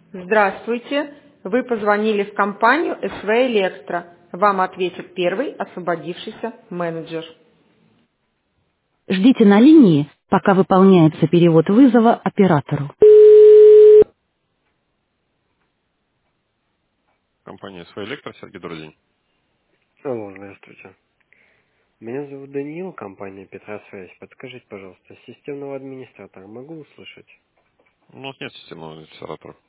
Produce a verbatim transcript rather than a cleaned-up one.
Здравствуйте. Вы позвонили в компанию эс вэ Электро. Вам ответит первый освободившийся менеджер. Ждите на линии, пока выполняется перевод вызова оператору. Компания «Свой Электро», Сергей, добрый день. Алло, здравствуйте. Меня зовут Даниил, компания Петросвязь. Подскажите, пожалуйста, системного администратора могу услышать? У нас нет системного администратора.